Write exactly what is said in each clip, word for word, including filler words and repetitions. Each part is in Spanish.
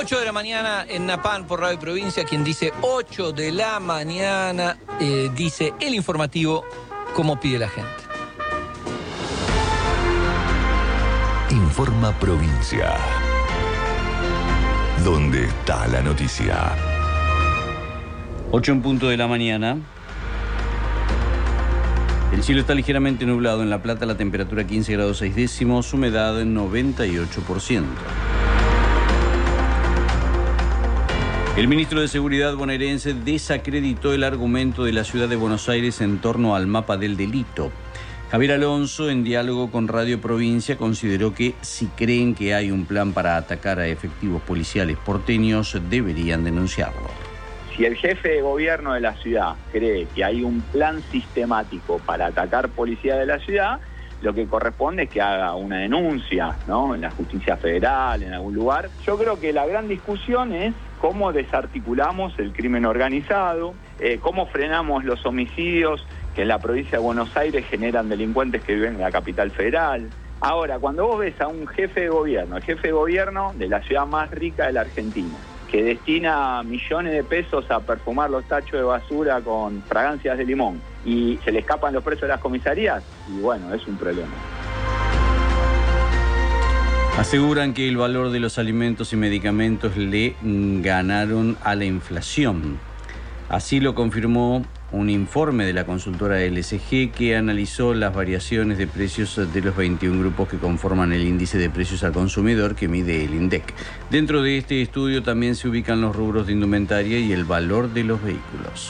ocho de la mañana en Napán por Radio Provincia. Quien dice ocho de la mañana eh, dice el informativo como pide la gente. Informa Provincia. ¿Dónde está la noticia? ocho en punto de la mañana. El cielo está ligeramente nublado. En La Plata la temperatura quince grados seis décimos, humedad noventa y ocho por ciento. El ministro de Seguridad bonaerense desacreditó el argumento de la ciudad de Buenos Aires en torno al mapa del delito. Javier Alonso, en diálogo con Radio Provincia, consideró que si creen que hay un plan para atacar a efectivos policiales porteños, deberían denunciarlo. Si el jefe de gobierno de la ciudad cree que hay un plan sistemático para atacar policía de la ciudad, lo que corresponde es que haga una denuncia, ¿no? En la justicia federal, en algún lugar. Yo creo que la gran discusión es cómo desarticulamos el crimen organizado, eh, cómo frenamos los homicidios que en la provincia de Buenos Aires generan delincuentes que viven en la capital federal. Ahora, cuando vos ves a un jefe de gobierno, el jefe de gobierno de la ciudad más rica de la Argentina, que destina millones de pesos a perfumar los tachos de basura con fragancias de limón, y se le escapan los presos de las comisarías, y bueno, es un problema. Aseguran que el valor de los alimentos y medicamentos le ganaron a la inflación. Así lo confirmó un informe de la consultora L S G que analizó las variaciones de precios de los veintiún grupos que conforman el índice de precios al consumidor que mide el INDEC. Dentro de este estudio también se ubican los rubros de indumentaria y el valor de los vehículos.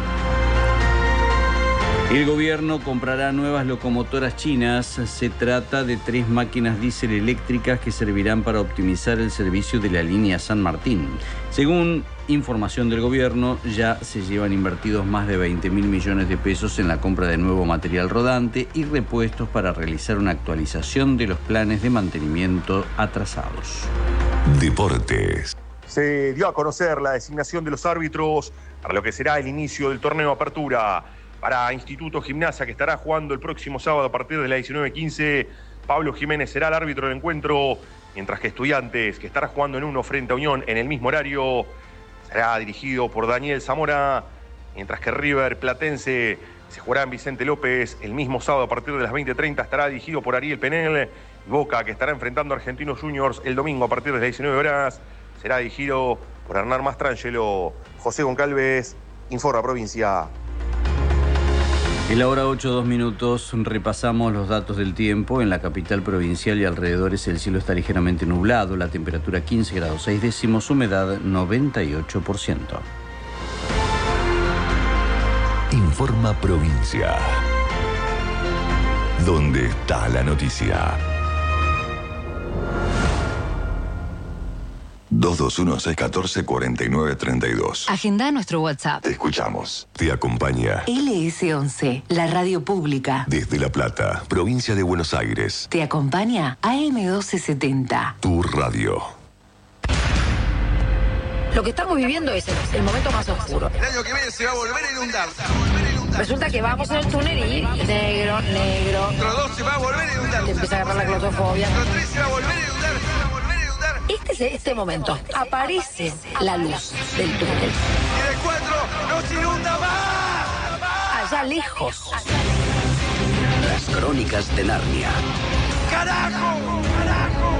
El gobierno comprará nuevas locomotoras chinas. Se trata de tres máquinas diésel eléctricas que servirán para optimizar el servicio de la línea San Martín. Según información del gobierno, ya se llevan invertidos más de veinte mil millones de pesos en la compra de nuevo material rodante y repuestos para realizar una actualización de los planes de mantenimiento atrasados. Deportes. Se dio a conocer la designación de los árbitros para lo que será el inicio del torneo Apertura. Para Instituto Gimnasia, que estará jugando el próximo sábado a partir de las diecinueve quince, Pablo Jiménez será el árbitro del encuentro, mientras que Estudiantes, que estará jugando en uno frente a Unión en el mismo horario, será dirigido por Daniel Zamora, mientras que River Platense se jugará en Vicente López el mismo sábado a partir de las veinte treinta, estará dirigido por Ariel Penel. Y Boca, que estará enfrentando a Argentinos Juniors el domingo a partir de las diecinueve horas, será dirigido por Hernán Mastrangelo. José Goncalves, Informa Provincia. En la hora ocho, dos minutos, repasamos los datos del tiempo. En la capital provincial y alrededores el cielo está ligeramente nublado, la temperatura quince grados seis décimos, humedad noventa y ocho por ciento. Informa Provincia. ¿Dónde está la noticia? dos dos uno, seis uno cuatro, cuatro nueve tres dos. Agenda nuestro WhatsApp. Te escuchamos. Te acompaña L S once, la radio pública. desde La Plata, provincia de Buenos Aires. Te acompaña A M doce setenta. Tu radio. Lo que estamos viviendo es el, el momento más oscuro. El año que viene se va a volver a inundar. Se va a volver a inundar. Resulta que vamos en el túnel y negro, negro. Otro dos se va a volver a inundar. Te empieza a agarrar la claustrofobia. Otro tres se va a volver a inundar. Se va a volver a inundar. Este es este momento. Aparece la luz del túnel. Y de cuatro no se inunda más. Allá lejos. Las crónicas de Narnia. ¡Carajo! ¡Carajo!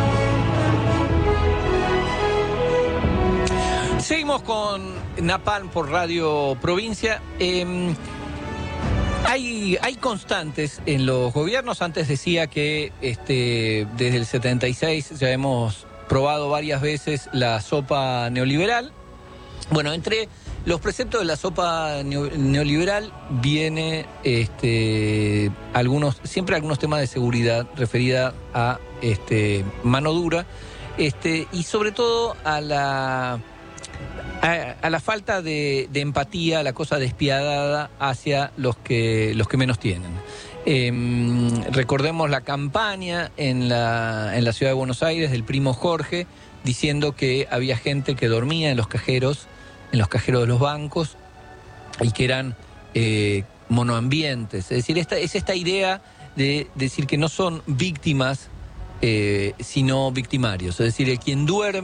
Seguimos con Napán por Radio Provincia. Eh, hay, hay constantes en los gobiernos. Antes decía que este, desde el setenta y seis ya hemos probado varias veces la sopa neoliberal. Bueno, entre los preceptos de la sopa neoliberal viene este, algunos, siempre algunos temas de seguridad referida a este, mano dura este, y sobre todo a la... A, a la falta de, de empatía, a la cosa despiadada hacia los que, los que menos tienen. Eh, recordemos la campaña en la, en la ciudad de Buenos Aires del primo Jorge, diciendo que había gente que dormía en los cajeros, en los cajeros de los bancos, y que eran eh, monoambientes. Es decir, esta, es esta idea de decir que no son víctimas, eh, sino victimarios. Es decir, el quien duerme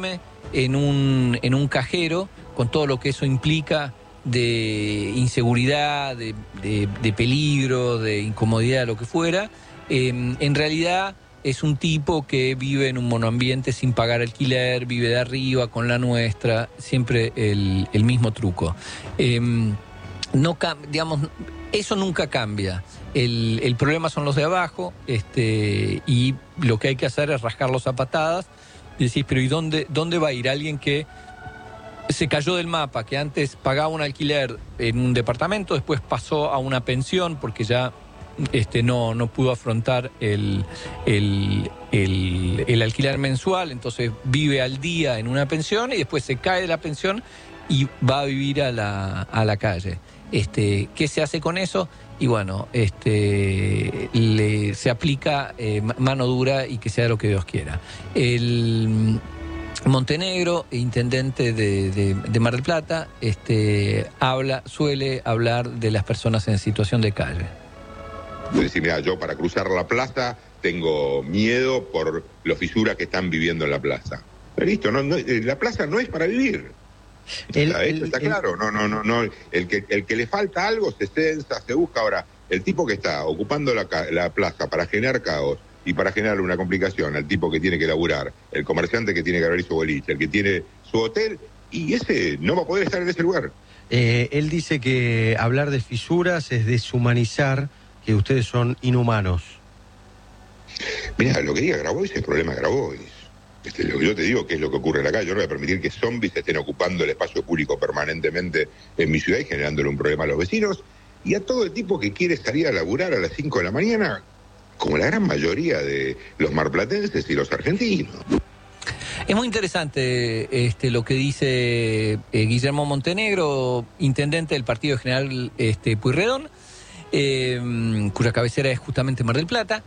en un, en un cajero, con todo lo que eso implica de inseguridad, de, de, de peligro, de incomodidad, lo que fuera, eh, en realidad es un tipo que vive en un monoambiente sin pagar alquiler, vive de arriba con la nuestra, siempre el, el mismo truco. Eh, no digamos, eso nunca cambia. El, el problema son los de abajo, este, y lo que hay que hacer es rascarlos a patadas. Y decís, pero ¿y dónde, dónde va a ir alguien que se cayó del mapa, que antes pagaba un alquiler en un departamento, después pasó a una pensión porque ya este, no, no pudo afrontar el, el, el, el alquiler mensual, entonces vive al día en una pensión y después se cae de la pensión y va a vivir a la, a la calle? Este, ¿qué se hace con eso? Y bueno, este, le, se aplica eh, mano dura y que sea lo que Dios quiera. El Montenegro, intendente de, de, de Mar del Plata, este, habla, suele hablar de las personas en situación de calle. Es decir, mira, yo para cruzar la plaza tengo miedo por los fisuras que están viviendo en la plaza. Pero listo, no, no, la plaza no es para vivir. El, está, el, está el, claro, no, no, no, no. El que, el que le falta algo se censa, se busca. Ahora, el tipo que está ocupando la, la plaza para generar caos y para generar una complicación al tipo que tiene que laburar, el comerciante que tiene que abrir su boliche, el que tiene su hotel, y ese no va a poder estar en ese lugar. Eh, él dice que hablar de fisuras es deshumanizar, que ustedes son inhumanos. Mira, lo que diga Grabois es el problema de Grabois. Este, lo que yo te digo que es lo que ocurre en la calle. Yo no voy a permitir que zombies estén ocupando el espacio público permanentemente en mi ciudad y generándole un problema a los vecinos y a todo el tipo que quiere salir a laburar a las cinco de la mañana, como la gran mayoría de los marplatenses y los argentinos. Es muy interesante este, lo que dice eh, Guillermo Montenegro, intendente del Partido General este, Pueyrredón, eh, cuya cabecera es justamente Mar del Plata.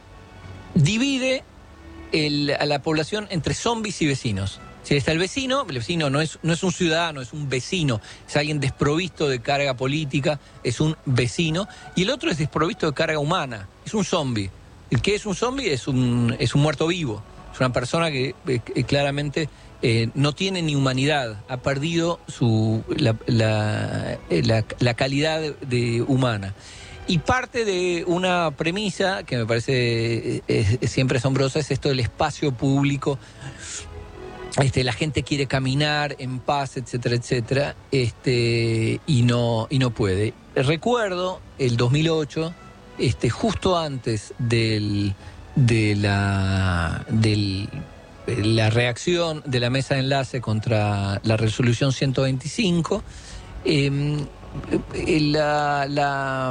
Divide el, a la población entre zombies y vecinos. Si está el vecino, el vecino no es, no es un ciudadano, es un vecino, es alguien desprovisto de carga política, es un vecino, y el otro es desprovisto de carga humana, es un zombie. ¿El que es un zombie? Es un, es un muerto vivo, es una persona que eh, claramente eh, no tiene ni humanidad, ha perdido su, la, la, la, la calidad de, de humana. Y parte de una premisa que me parece es, es siempre asombrosa es esto del espacio público. Este, la gente quiere caminar en paz, etcétera, etcétera, este, y no, y no puede. Recuerdo el dos mil ocho, este, justo antes del, de la, del, la reacción de la mesa de enlace contra la resolución ciento veinticinco, eh, La, la,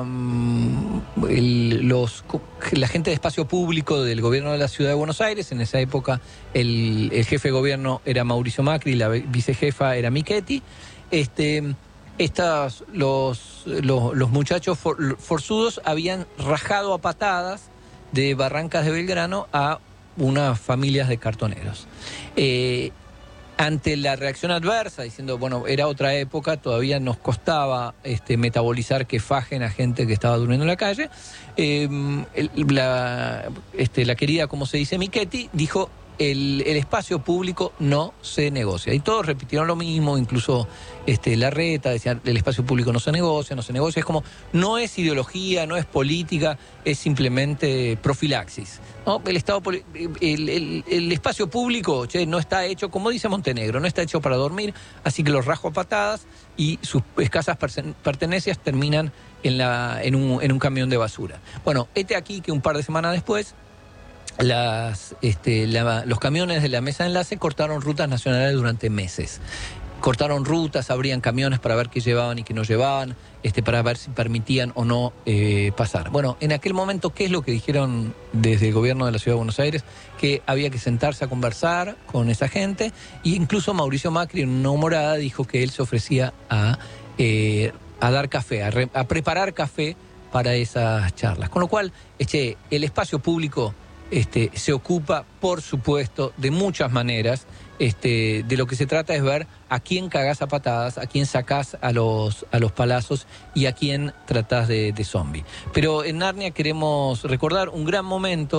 el, los, la gente de espacio público del gobierno de la Ciudad de Buenos Aires, en esa época el, el jefe de gobierno era Mauricio Macri y la vicejefa era Michetti, este, estas, los, los, los muchachos for, forzudos habían rajado a patadas de Barrancas de Belgrano a unas familias de cartoneros. Eh, Ante la reacción adversa, diciendo, bueno, era otra época, todavía nos costaba este, metabolizar que fajen a gente que estaba durmiendo en la calle, eh, el, la, este, la querida, como se dice, Michetti, dijo, el, el espacio público no se negocia. Y todos repitieron lo mismo, incluso este, Larreta decía, el espacio público no se negocia, no se negocia. Es como, no es ideología, no es política, es simplemente profilaxis. ¿No? El, estado, el, el, el espacio público che, no está hecho, como dice Montenegro, no está hecho para dormir, así que los rajo a patadas y sus escasas pertenencias terminan en, la, en, un, en un camión de basura. Bueno, este aquí que un par de semanas después, las, este, la, los camiones de la mesa de enlace cortaron rutas nacionales durante meses. Cortaron rutas, abrían camiones para ver qué llevaban y qué no llevaban, este, para ver si permitían o no eh, pasar. Bueno, en aquel momento, ¿qué es lo que dijeron desde el gobierno de la Ciudad de Buenos Aires? Que había que sentarse a conversar con esa gente, e incluso Mauricio Macri en una humorada dijo que él se ofrecía a, eh, a dar café, a, re, a preparar café para esas charlas. Con lo cual, este, el espacio público este, se ocupa, por supuesto, de muchas maneras. Este, de lo que se trata es ver a quién cagás a patadas, a quién sacás a los, a los palazos y a quién tratás de, de zombie. Pero en Narnia queremos recordar un gran momento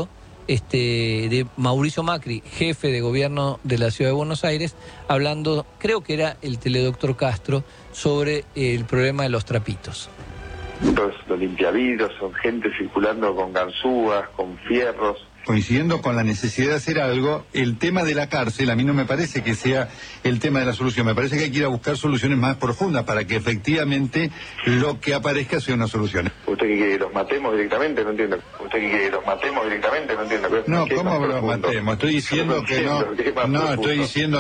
este, de Mauricio Macri, jefe de gobierno de la Ciudad de Buenos Aires, hablando, creo que era el teledoctor Castro, sobre el problema de los trapitos. Los, los limpiavidrios son gente circulando con ganzúas, con fierros. Coincidiendo con la necesidad de hacer algo, el tema de la cárcel a mí no me parece que sea el tema de la solución, me parece que hay que ir a buscar soluciones más profundas para que efectivamente lo que aparezca sea una solución. ¿Usted quiere que los matemos directamente? No entiendo. ¿Usted quiere que los matemos directamente? No entiendo. No, ¿cómo los matemos? Estoy diciendo que no, no, estoy diciendo...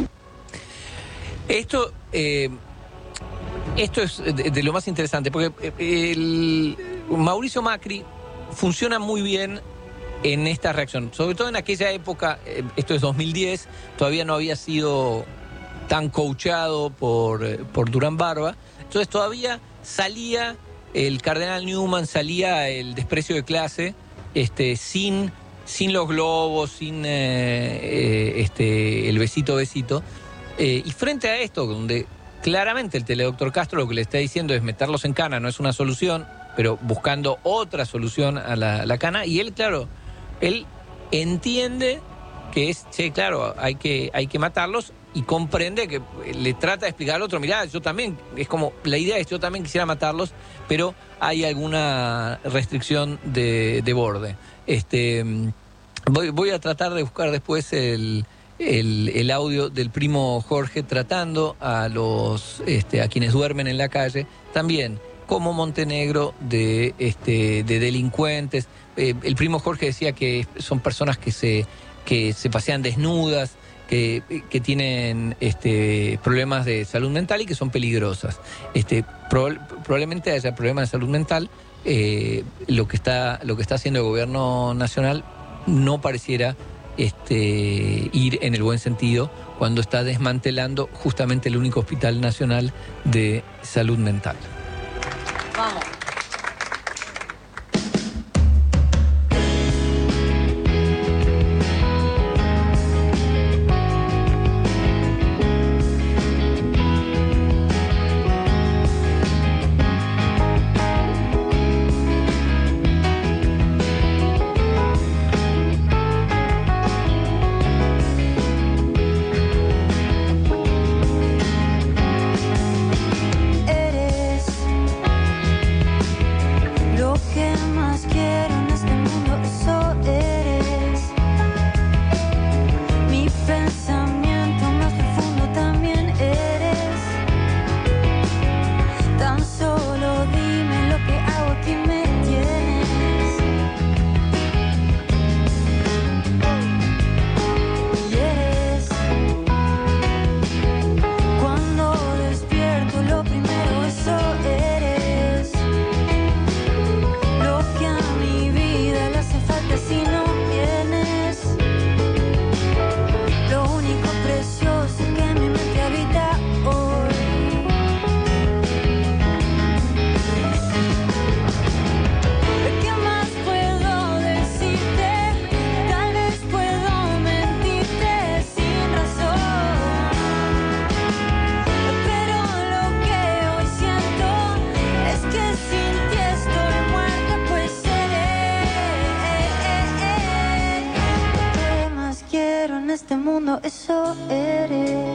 Esto, eh, esto es de, de lo más interesante, porque el Mauricio Macri funciona muy bien en esta reacción, sobre todo en aquella época, esto es dos mil diez, todavía no había sido tan coachado por, por Durán Barba, entonces todavía salía el cardenal Newman, salía el desprecio de clase, este, sin, sin los globos, sin eh, eh, este, el besito besito, eh, y frente a esto, donde claramente el teledoctor Castro lo que le está diciendo es meterlos en cana, no es una solución, pero buscando otra solución a la, a la cana, y él, claro, él entiende que es, che, claro, hay que, hay que matarlos, y comprende que le trata de explicar al otro, mirá, yo también, es como, la idea es yo también quisiera matarlos, pero hay alguna restricción de, de borde. Este, voy, voy a tratar de buscar después el, el, el audio del primo Jorge tratando a los este, a quienes duermen en la calle, también como Montenegro de, este, de delincuentes. Eh, el primo Jorge decía que son personas que se, que se pasean desnudas, que, que tienen este, problemas de salud mental y que son peligrosas. Este, prob- probablemente haya problemas de salud mental. Eh, lo que está, lo que está haciendo el gobierno nacional no pareciera este, ir en el buen sentido cuando está desmantelando justamente el único hospital nacional de salud mental. Vamos. Eso eres.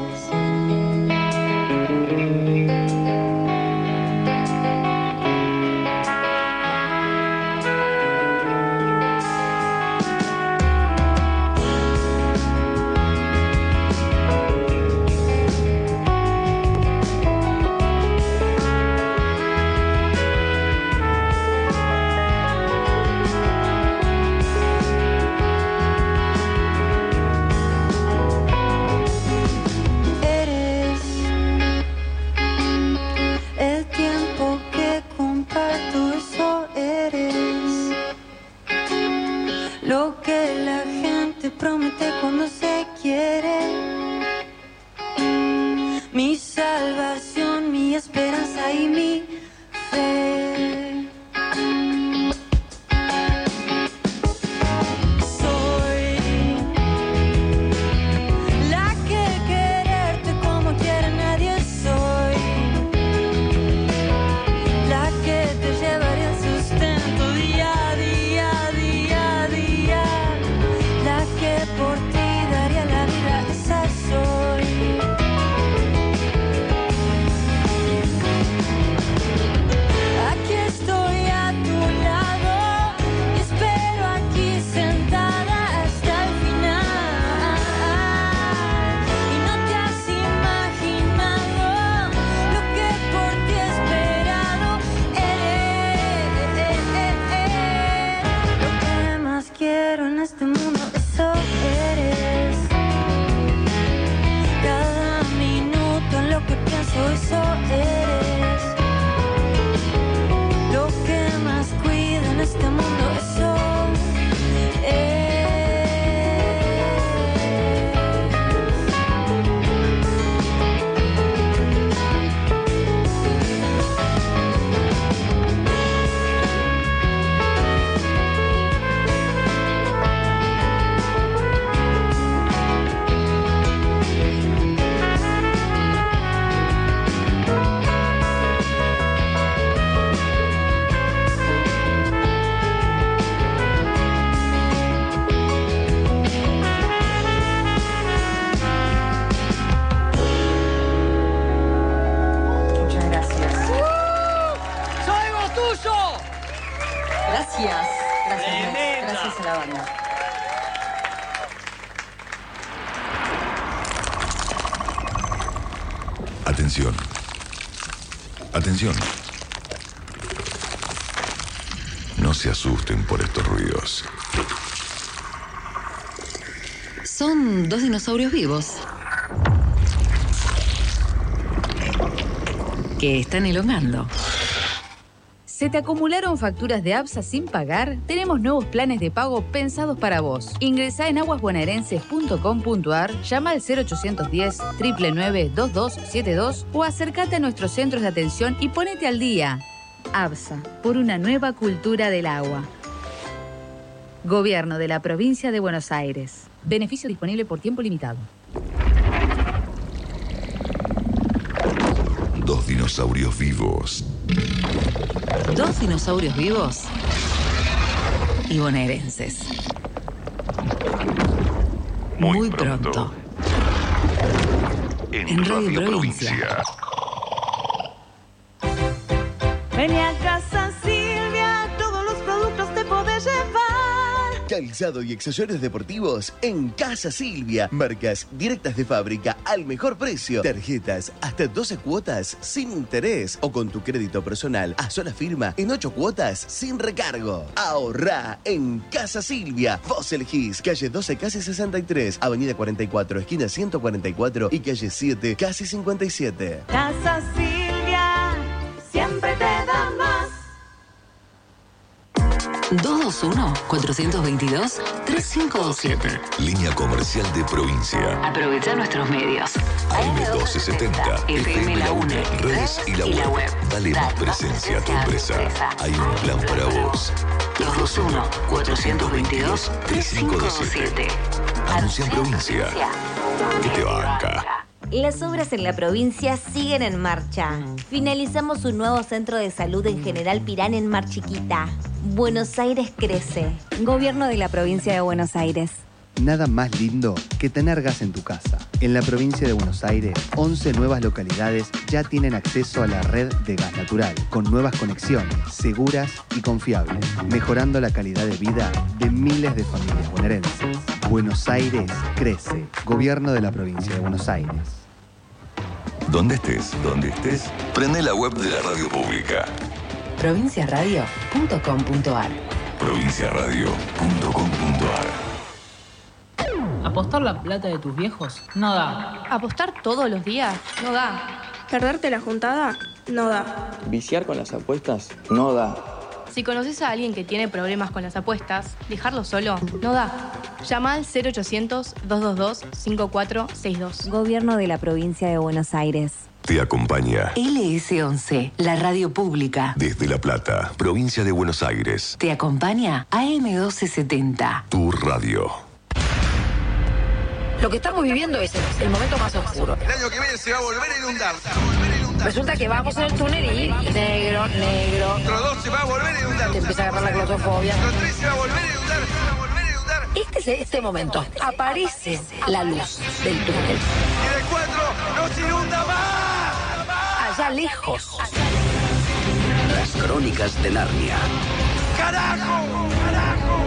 Día, día, día, día. Atención. Atención. No se asusten por estos ruidos. Son dos dinosaurios vivos que están elongando. ¿Se te acumularon facturas de ABSA sin pagar? Tenemos nuevos planes de pago pensados para vos. Ingresá en aguas bonaerenses punto com punto a r, llama al cero ochocientos diez, nueve nueve nueve, dos dos siete dos o acércate a nuestros centros de atención y ponete al día. ABSA, por una nueva cultura del agua. Gobierno de la Provincia de Buenos Aires. Beneficio disponible por tiempo limitado. Dos dinosaurios vivos. Dos dinosaurios vivos y bonaerenses. Muy, Muy pronto. pronto. En, En Radio Radio Provincia. Provincia. Vení a Casa Silvia, todos los productos te podés llevar. Calzado y accesorios deportivos en Casa Silvia. Marcas directas de fábrica al mejor precio. Tarjetas hasta doce cuotas sin interés o con tu crédito personal a sola firma en ocho cuotas sin recargo. Ahorrá en Casa Silvia. Vos elegís calle doce, casi sesenta y tres, avenida cuarenta y cuatro, esquina ciento cuarenta y cuatro y calle siete, casi cincuenta y siete. Casa Silvia, siempre te da más. dos dos uno, cuatro dos dos, tres cinco dos siete. Línea comercial de provincia. Aprovecha nuestros medios. A M doce setenta, F M La UNE, redes y la web. Dale más presencia a tu empresa. Hay un plan para vos. dos dos uno, cuatro dos dos, tres cinco dos siete. Anuncia en provincia. Que te banca. Las obras en la provincia siguen en marcha. Finalizamos un nuevo centro de salud en General Pirán en Mar Chiquita. Buenos Aires crece. Gobierno de la provincia de Buenos Aires. Nada más lindo que tener gas en tu casa. En la provincia de Buenos Aires, once nuevas localidades ya tienen acceso a la red de gas natural, con nuevas conexiones, seguras y confiables, mejorando la calidad de vida de miles de familias bonaerenses. Buenos Aires crece. Gobierno de la provincia de Buenos Aires. Donde estés, donde estés, prende la web de la radio pública. provincia radio punto com punto a r. provincia radio punto com punto a r. ¿Apostar la plata de tus viejos? No da. ¿Apostar todos los días? No da. ¿Perderte la juntada? No da. ¿Viciar con las apuestas? No da. Si conoces a alguien que tiene problemas con las apuestas, dejarlo solo no da. Llama al cero ochocientos, dos dos dos, cinco cuatro seis dos. Gobierno de la provincia de Buenos Aires. Te acompaña L S once, la radio pública. desde La Plata, provincia de Buenos Aires. Te acompaña A M doce setenta. Tu radio. Lo que estamos viviendo es el momento más oscuro. El año que viene se va a volver a inundar. Resulta que vamos en el túnel y negro, negro. Otro dos se va a volver a inundar. Te empieza a agarrar la claustrofobia. Otro tres se va a volver a inundar. Se va a volver a inundar. Este es este momento. Aparece la luz del túnel. Y el cuatro no se inunda más. Allá lejos. Las crónicas de Narnia. ¡Carajo! ¡Carajo!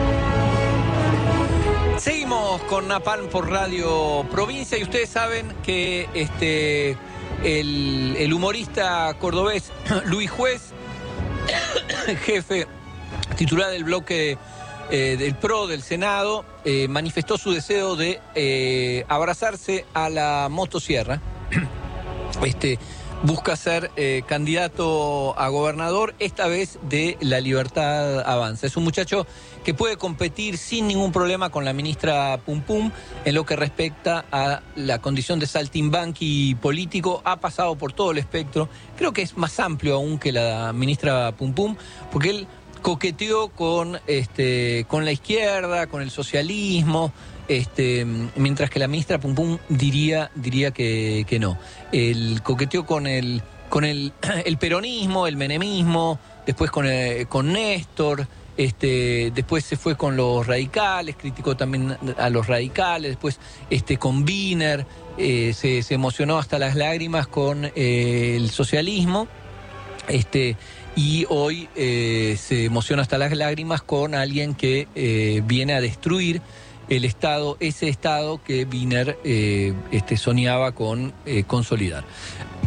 Seguimos con Napalm por Radio Provincia y ustedes saben que este el, el humorista cordobés Luis Juez, jefe titular del bloque eh, del P R O del Senado, eh, manifestó su deseo de eh, abrazarse a la motosierra. Este busca ser eh, candidato a gobernador, esta vez de La Libertad Avanza. Es un muchacho que puede competir sin ningún problema con la ministra Pum Pum en lo que respecta a la condición de saltimbanqui político. Ha pasado por todo el espectro. Creo que es más amplio aún que la ministra Pum Pum, porque él coqueteó con, este, con la izquierda, con el socialismo, Este, mientras que la ministra Pum Pum diría, diría que, que no. El coqueteó con el, con el, el peronismo, el menemismo, después con, el, con Néstor, este, después se fue con los radicales, criticó también a los radicales, después este, con Wiener, eh, se, se emocionó hasta las lágrimas con eh, el socialismo, este, y hoy eh, se emociona hasta las lágrimas con alguien que eh, viene a destruir el Estado, ese Estado que Wiener eh, este, soñaba con eh, consolidar.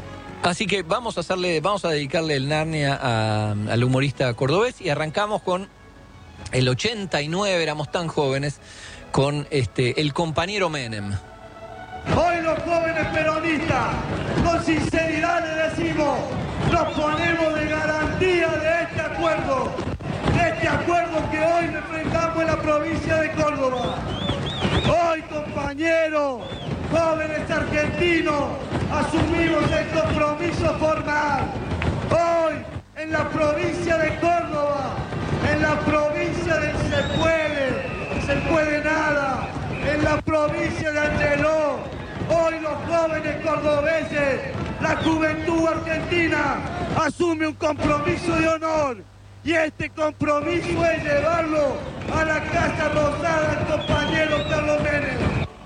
Así que vamos a hacerle, vamos a dedicarle el Narnia a, al humorista cordobés y arrancamos con el ochenta y nueve, éramos tan jóvenes, con este el compañero Menem. Hoy los jóvenes peronistas, con sinceridad le decimos, nos ponemos de garantía de este acuerdo, de este acuerdo que hoy refrendamos en la provincia de Córdoba. Hoy, compañeros, jóvenes argentinos, asumimos el compromiso formal. Hoy, en la provincia de Córdoba, en la provincia del se puede, se puede nada, en la provincia de Angeló, hoy los jóvenes cordobeses, la juventud argentina, asume un compromiso de honor. Y este compromiso es llevarlo a la Casa Rosada al compañero Carlos Menem.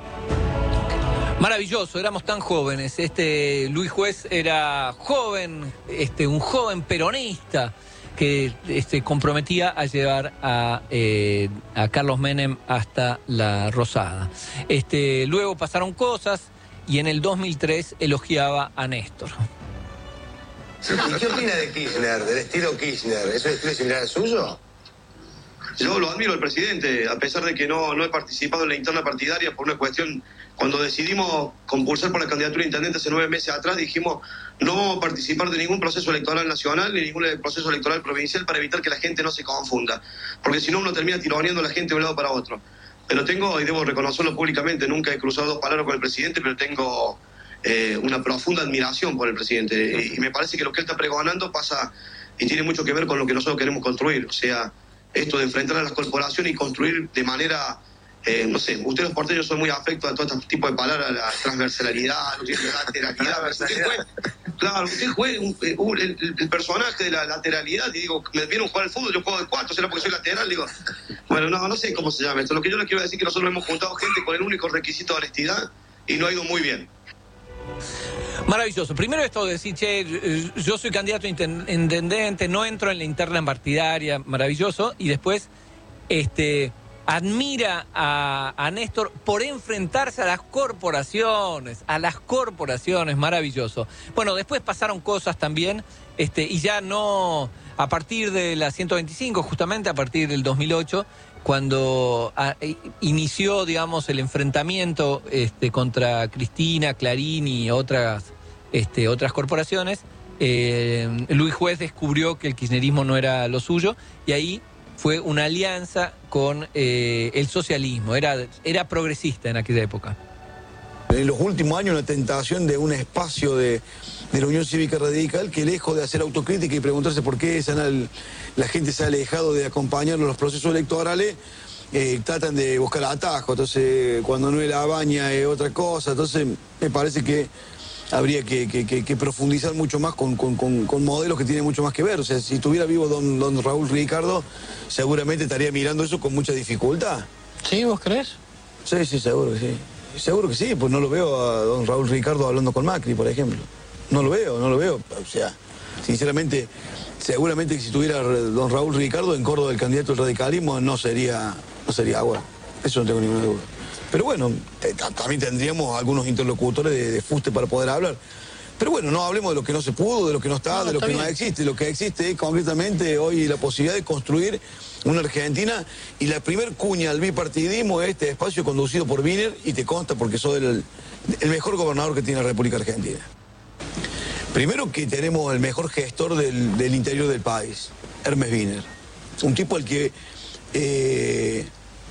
Maravilloso, éramos tan jóvenes. Este Luis Juez era joven, este, un joven peronista que este, comprometía a llevar a, eh, a Carlos Menem hasta la Rosada. Este, luego pasaron cosas y en el dos mil tres elogiaba a Néstor. ¿Y qué opina de Kirchner, del estilo Kirchner? ¿Es un estilo similar al suyo? Yo lo admiro al presidente, a pesar de que no, no he participado en la interna partidaria por una cuestión. Cuando decidimos compulsar por la candidatura a intendente hace nueve meses atrás, dijimos no vamos a participar de ningún proceso electoral nacional ni ningún proceso electoral provincial para evitar que la gente no se confunda, porque si no uno termina tironeando a la gente de un lado para otro. Pero tengo, y debo reconocerlo públicamente, nunca he cruzado dos palabras con el presidente, pero tengo eh, una profunda admiración por el presidente, y, y me parece que lo que él está pregonando pasa y tiene mucho que ver con lo que nosotros queremos construir, o sea, esto de enfrentar a las corporaciones y construir de manera... Eh, no sé, ustedes los porteños son muy afectos a todo este tipo de palabras, la transversalidad, la lateralidad. Usted juega, claro, usted juega un, un, el, el personaje de la lateralidad, y digo, me vieron jugar al fútbol, yo juego de cuatro, será porque soy lateral, digo, bueno, no, no sé cómo se llama esto. Lo que yo les quiero decir es que nosotros hemos juntado gente con el único requisito de honestidad y no ha ido muy bien. Maravilloso. Primero esto de decir, che, yo soy candidato a intendente, no entro en la interna partidaria, maravilloso, y después, este... admira a, a Néstor por enfrentarse a las corporaciones, a las corporaciones, maravilloso. Bueno, después pasaron cosas también, este, y ya no, a partir de la ciento veinticinco, justamente a partir del dos mil ocho, cuando a, inició, digamos, el enfrentamiento este, contra Cristina, Clarín y otras, este, otras corporaciones, eh, Luis Juez descubrió que el kirchnerismo no era lo suyo, y ahí fue una alianza con eh, el socialismo, era, era progresista en aquella época. En los últimos años una tentación de un espacio de, de la Unión Cívica Radical que, lejos de hacer autocrítica y preguntarse por qué se han, la gente se ha alejado de acompañarlo en los procesos electorales, eh, tratan de buscar atajos. Entonces, cuando no es la baña es otra cosa. Entonces, me parece que habría que, que, que, que profundizar mucho más con, con, con, con modelos que tienen mucho más que ver. O sea, si estuviera vivo don, don Raúl Ricardo, seguramente estaría mirando eso con mucha dificultad. ¿Sí? ¿Vos crees? Sí, sí, seguro que sí. Seguro que sí, pues no lo veo a don Raúl Ricardo hablando con Macri, por ejemplo. No lo veo, no lo veo. O sea, sinceramente, seguramente que si tuviera don Raúl Ricardo en Córdoba el candidato del radicalismo, no sería, no sería agua. Eso no tengo ninguna duda. Pero bueno, también tendríamos algunos interlocutores de, de fuste para poder hablar. Pero bueno, no hablemos de lo que no se pudo, de lo que no está, no, de lo está que bien. No existe. Lo que existe es concretamente hoy la posibilidad de construir una Argentina, y la primer cuña al bipartidismo es este espacio conducido por Wiener, y te consta porque soy el, el mejor gobernador que tiene la República Argentina. Primero que tenemos el mejor gestor del, del interior del país, Hermes Wiener. Un tipo al que... Eh,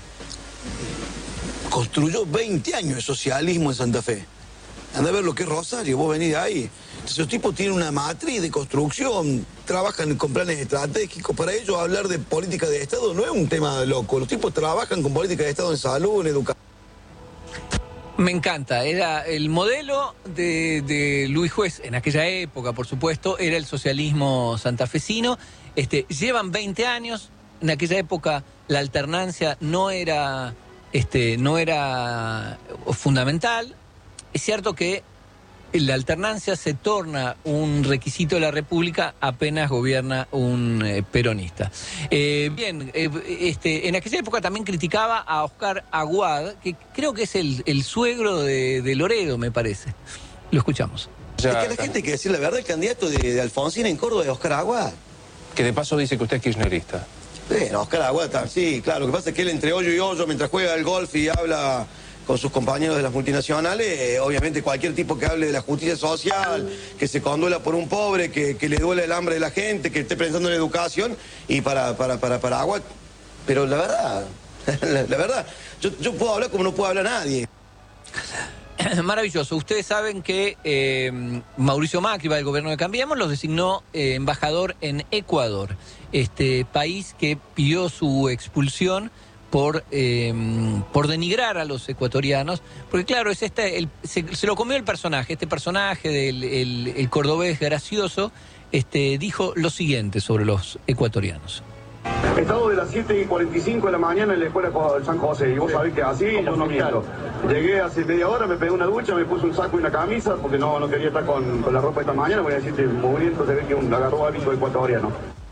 construyó veinte años de socialismo en Santa Fe. Anda a ver lo que es Rosario, vos venís de ahí. Entonces los tipos tienen una matriz de construcción, trabajan con planes estratégicos. Para ellos hablar de política de Estado no es un tema loco. Los tipos trabajan con política de Estado en salud, en educación. Me encanta, era el modelo de, de Luis Juez en aquella época, por supuesto, era el socialismo santafesino. Este, llevan veinte años, en aquella época la alternancia no era... Este, no era fundamental. Es cierto que la alternancia se torna un requisito de la República apenas gobierna un eh, peronista. Eh, bien, eh, este, en aquella época también criticaba a Oscar Aguad, que creo que es el, el suegro de, de Loredo, me parece. Lo escuchamos. Es que la gente hay que decir la verdad, el candidato de, de Alfonsín en Córdoba es Oscar Aguad. Que de paso dice que usted es kirchnerista. Bueno, Oscar Aguad, sí, claro. Lo que pasa es que él entre hoyo y hoyo, mientras juega al golf y habla con sus compañeros de las multinacionales, eh, obviamente cualquier tipo que hable de la justicia social, que se conduela por un pobre, que, que le duele el hambre de la gente, que esté pensando en la educación, y para, para, para, para Aguad. Pero la verdad, la, la verdad, yo, yo puedo hablar como no puede hablar nadie. Maravilloso. Ustedes saben que eh, Mauricio Macri, del gobierno de Cambiemos, los designó eh, embajador en Ecuador, este país que pidió su expulsión por eh, por denigrar a los ecuatorianos, porque claro, es este el, se, se lo comió el personaje, este personaje del el, el cordobés gracioso, este dijo lo siguiente sobre los ecuatorianos. Estado de las siete y cuarenta y cinco de la mañana en la escuela San José, y vos sabés que así yo no miento. Llegué hace media hora, me pegué una ducha, me puse un saco y una camisa, porque no, no quería estar con, con la ropa esta mañana, voy a decirte, mugriento se ve que un, agarró hábito ecuatoriano.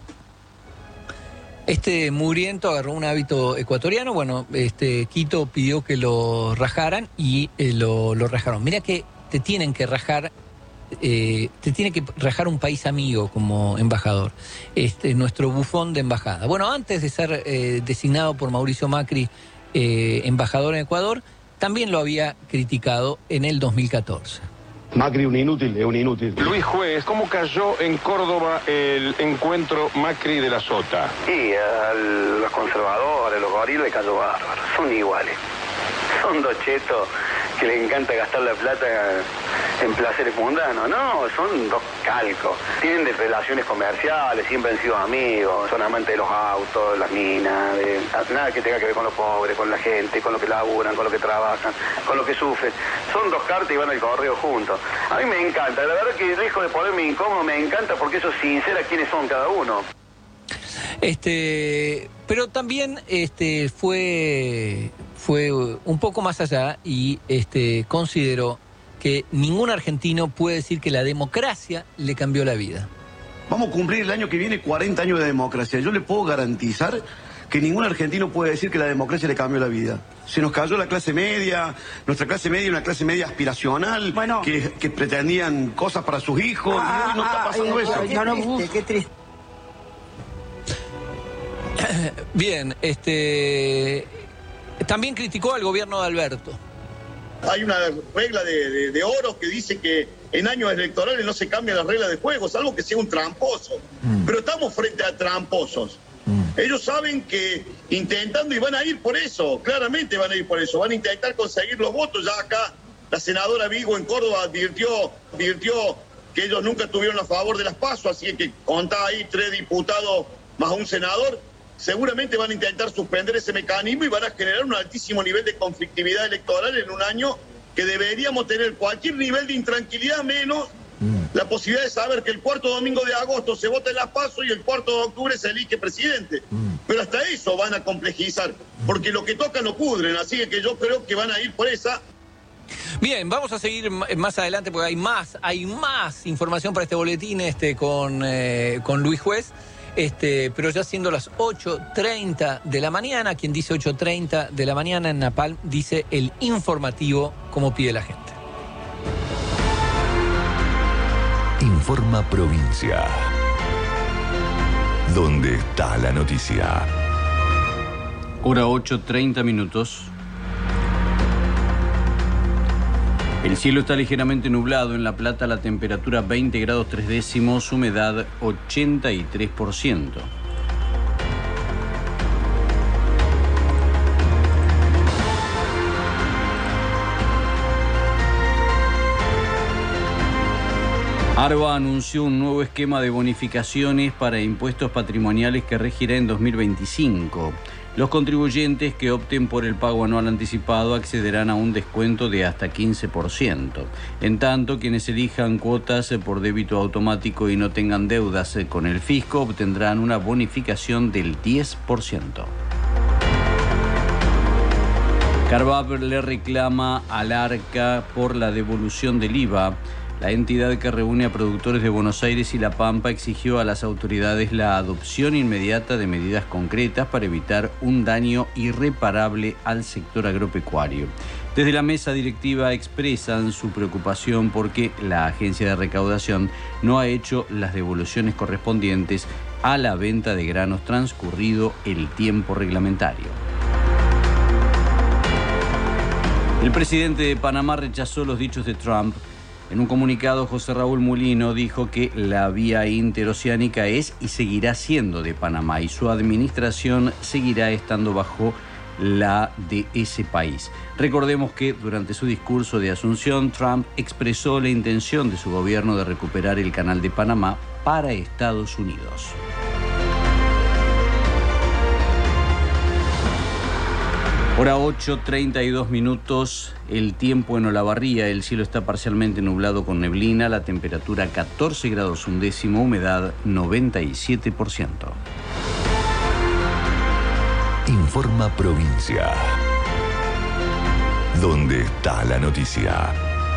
Este mugriento agarró un hábito ecuatoriano, bueno, este Quito pidió que lo rajaran y eh, lo, lo rajaron. Mira que te tienen que rajar. Eh, te tiene que rajar un país amigo como embajador, este nuestro bufón de embajada. Bueno, antes de ser eh, designado por Mauricio Macri eh, embajador en Ecuador, también lo había criticado en el dos mil catorce. Macri un inútil, es un inútil. Luis Juez, ¿cómo cayó en Córdoba el encuentro Macri de la Sota? Y a los conservadores, a los gorilas le cayó bárbaro, son iguales. Son dos chetos que les encanta gastar la plata en placeres mundanos. No, son dos calcos. Tienen de relaciones comerciales, siempre han sido amigos, son amantes de los autos, las minas, de, nada que tenga que ver con los pobres, con la gente, con lo que laburan, con lo que trabajan, con lo que sufren. Son dos cartas y van al correo juntos. A mí me encanta, la verdad que lejos de ponerme incómodo, me encanta porque eso sincera quiénes son cada uno. Este, pero también este fue fue un poco más allá y este consideró que ningún argentino puede decir que la democracia le cambió la vida. Vamos a cumplir el año que viene cuarenta años de democracia. Yo le puedo garantizar que ningún argentino puede decir que la democracia le cambió la vida. Se nos cayó la clase media, nuestra clase media, una clase media aspiracional, bueno, que, que pretendían cosas para sus hijos, ah, y hoy no ah, está pasando ah, eso. Qué triste, qué triste. Bien, este también criticó al gobierno de Alberto. Hay una regla de, de, de oro que dice que en años electorales no se cambian las reglas de juego, salvo que sea un tramposo. Mm. Pero estamos frente a tramposos. Mm. Ellos saben que intentando, y van a ir por eso, claramente van a ir por eso, van a intentar conseguir los votos. Ya acá la senadora Vigo en Córdoba advirtió, advirtió que ellos nunca tuvieron a favor de las PASO, así que contá ahí tres diputados más un senador. Seguramente van a intentar suspender ese mecanismo y van a generar un altísimo nivel de conflictividad electoral en un año que deberíamos tener cualquier nivel de intranquilidad menos mm. la posibilidad de saber que el cuarto domingo de agosto se vota en las PASO y el cuarto de octubre se elige presidente. Mm. Pero hasta eso van a complejizar, porque lo que tocan lo pudren, así que yo creo que van a ir por esa. Bien, vamos a seguir más adelante porque hay más, hay más información para este boletín este con, eh, con Luis Juez. Este, pero ya siendo las ocho treinta de la mañana, quien dice ocho treinta de la mañana en Napalm dice el informativo como pide la gente. Informa Provincia. ¿Dónde está la noticia? Hora ocho treinta minutos. El cielo está ligeramente nublado. En La Plata la temperatura veinte grados tres décimos, humedad ochenta y tres por ciento. ARBA anunció un nuevo esquema de bonificaciones para impuestos patrimoniales que regirá en dos mil veinticinco. Los contribuyentes que opten por el pago anual anticipado accederán a un descuento de hasta quince por ciento. En tanto, quienes elijan cuotas por débito automático y no tengan deudas con el fisco obtendrán una bonificación del diez por ciento. Carvab le reclama al ARCA por la devolución del I V A. La entidad que reúne a productores de Buenos Aires y La Pampa exigió a las autoridades la adopción inmediata de medidas concretas para evitar un daño irreparable al sector agropecuario. Desde la mesa directiva expresan su preocupación porque la agencia de recaudación no ha hecho las devoluciones correspondientes a la venta de granos transcurrido el tiempo reglamentario. El presidente de Panamá rechazó los dichos de Trump. En un comunicado, José Raúl Mulino dijo que la vía interoceánica es y seguirá siendo de Panamá y su administración seguirá estando bajo la de ese país. Recordemos que durante su discurso de Asunción, Trump expresó la intención de su gobierno de recuperar el Canal de Panamá para Estados Unidos. Hora ocho, treinta y dos minutos, el tiempo en Olavarría, el cielo está parcialmente nublado con neblina, la temperatura catorce grados un décimo, humedad noventa y siete por ciento. Informa Provincia. ¿Dónde está la noticia?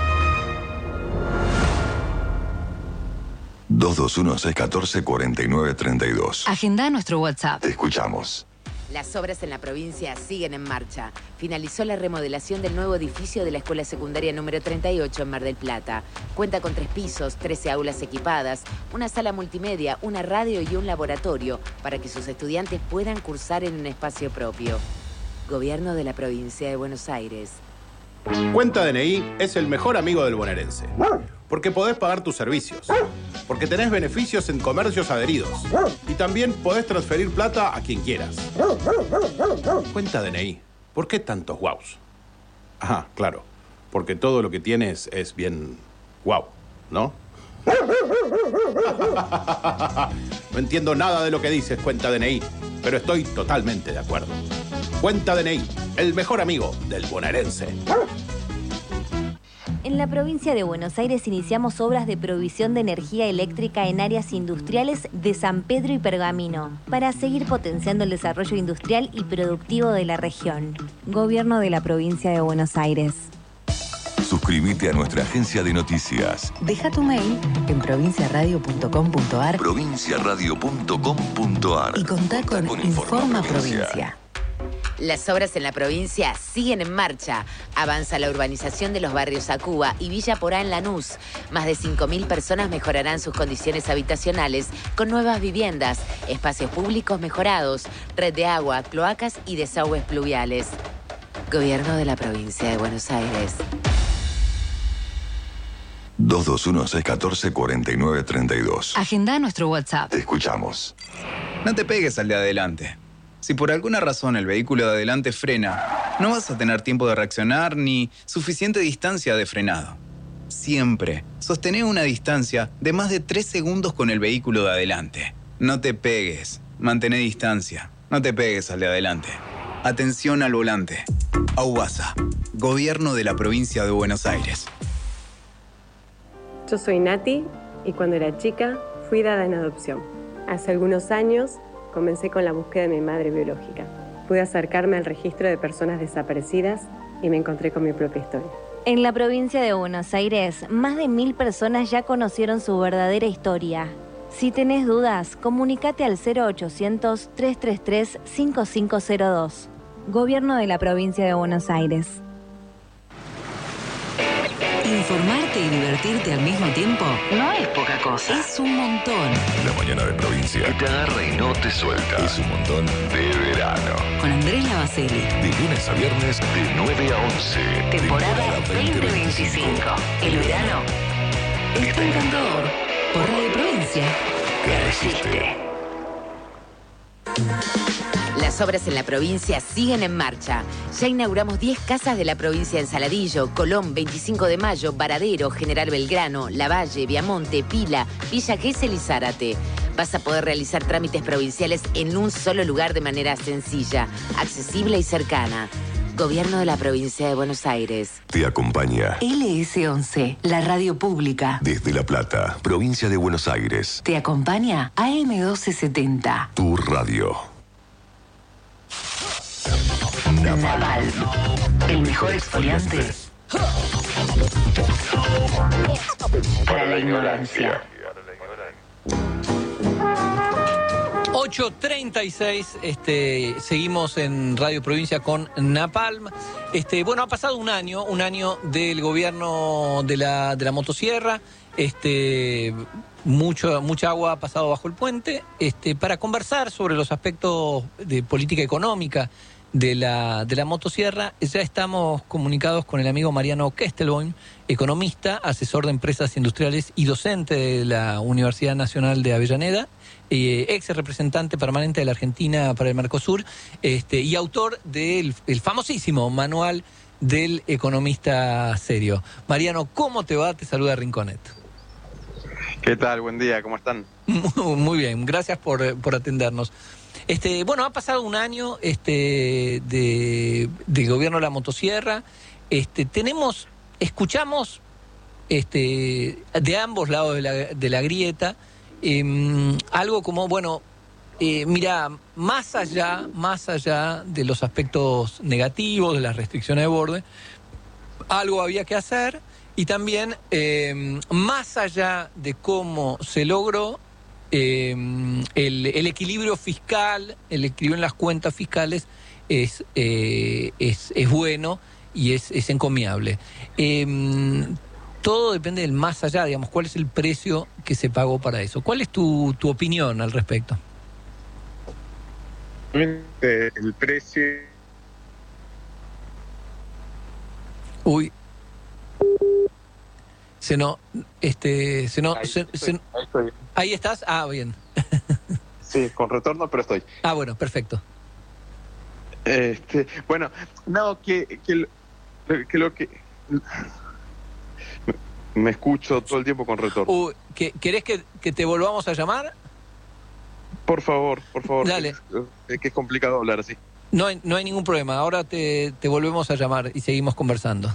dos dos uno, seis uno cuatro, cuatro nueve tres dos. Agenda nuestro WhatsApp. Te escuchamos. Las obras en la provincia siguen en marcha. Finalizó la remodelación del nuevo edificio de la Escuela Secundaria número treinta y ocho en Mar del Plata. Cuenta con tres pisos, trece aulas equipadas, una sala multimedia, una radio y un laboratorio para que sus estudiantes puedan cursar en un espacio propio. Gobierno de la Provincia de Buenos Aires. Cuenta D N I es el mejor amigo del bonaerense. Porque podés pagar tus servicios. Porque tenés beneficios en comercios adheridos. Y también podés transferir plata a quien quieras. Cuenta D N I. ¿Por qué tantos guaus? Ajá, claro. Porque todo lo que tienes es bien guau, ¿no? No entiendo nada de lo que dices, Cuenta D N I. Pero estoy totalmente de acuerdo. Cuenta D N I, el mejor amigo del bonaerense. En la provincia de Buenos Aires iniciamos obras de provisión de energía eléctrica en áreas industriales de San Pedro y Pergamino, para seguir potenciando el desarrollo industrial y productivo de la región. Gobierno de la provincia de Buenos Aires. Suscríbete a nuestra agencia de noticias. Deja tu mail en provincia radio punto com punto a r provincia radio punto com punto a r y contá con, con Informa Provincia. Provincia. Las obras en la provincia siguen en marcha. Avanza la urbanización de los barrios Acuba y Villa Porá en Lanús. Más de cinco mil personas mejorarán sus condiciones habitacionales con nuevas viviendas, espacios públicos mejorados, red de agua, cloacas y desagües pluviales. Gobierno de la provincia de Buenos Aires. dos dos uno, seis uno cuatro, cuatro nueve tres dos. Agenda nuestro WhatsApp. Te escuchamos. No te pegues al de adelante. Si por alguna razón el vehículo de adelante frena, no vas a tener tiempo de reaccionar ni suficiente distancia de frenado. Siempre sostené una distancia de más de tres segundos con el vehículo de adelante. No te pegues, mantén distancia, no te pegues al de adelante. Atención al volante. AUBASA, Gobierno de la Provincia de Buenos Aires. Yo soy Nati y cuando era chica fui dada en adopción. Hace algunos años comencé con la búsqueda de mi madre biológica. Pude acercarme al registro de personas desaparecidas y me encontré con mi propia historia. En la provincia de Buenos Aires, más de mil personas ya conocieron su verdadera historia. Si tenés dudas, comunícate al cero ochocientos, tres tres tres, cinco cinco cero dos. Gobierno de la provincia de Buenos Aires. Informarte y divertirte al mismo tiempo no es poca cosa. Es un montón. La mañana de provincia que te agarra y no te suelta. Es un montón de verano. Con Andrés Lavaceli. De lunes a viernes, de nueve a once. Temporada veinte veinticinco. El verano está encantador. Por Radio Provincia, que resiste. Las obras en la provincia siguen en marcha. Ya inauguramos diez casas de la provincia en Saladillo, Colón, veinticinco de mayo, Varadero, General Belgrano, Lavalle, Viamonte, Pila, Villa Gesell y Zárate. Vas a poder realizar trámites provinciales en un solo lugar de manera sencilla, accesible y cercana. Gobierno de la provincia de Buenos Aires. Te acompaña L S once, la radio pública. Desde La Plata, provincia de Buenos Aires. Te acompaña A M doce setenta. Tu radio. Naval, el mejor exfoliante Para la ignorancia. ocho treinta y seis, este, seguimos en Radio Provincia con Napalm. Este, bueno, ha pasado un año, un año del gobierno de la, de la motosierra. Este, mucho, mucha agua ha pasado bajo el puente. Este, para conversar sobre los aspectos de política económica de la, de la motosierra, ya estamos comunicados con el amigo Mariano Kestelboim, economista, asesor de empresas industriales y docente de la Universidad Nacional de Avellaneda, eh, ex representante permanente de la Argentina para el Mercosur, este, y autor del el famosísimo manual del economista serio. Mariano, ¿cómo te va? Te saluda Rinconet. ¿Qué tal? Buen día, ¿cómo están? Muy, muy bien, gracias por, por atendernos. Este, bueno, ha pasado un año este, de, del gobierno de la motosierra. Este, tenemos, escuchamos este, de ambos lados de la, de la grieta eh, algo como, bueno, eh, mira, más allá, más allá de los aspectos negativos, de las restricciones de borde, algo había que hacer y también eh, más allá de cómo se logró, Eh, el, el equilibrio fiscal, el equilibrio en las cuentas fiscales es, eh, es, es bueno y es, es encomiable. Eh, todo depende del más allá, digamos, cuál es el precio que se pagó para eso. ¿Cuál es tu, tu opinión al respecto? El precio... Uy... Se no, este, se no, ahí, se, estoy, se, ahí, estoy. ¿Ahí estás? Ah, bien. Sí, con retorno, pero estoy. Ah, bueno, perfecto. Este, bueno, no, que, que, que lo que... Me escucho todo el tiempo con retorno. Uh, ¿que, ¿Querés que, que te volvamos a llamar? Por favor, por favor. Dale. Es que es complicado hablar así. No hay, no hay ningún problema. Ahora te, te volvemos a llamar y seguimos conversando.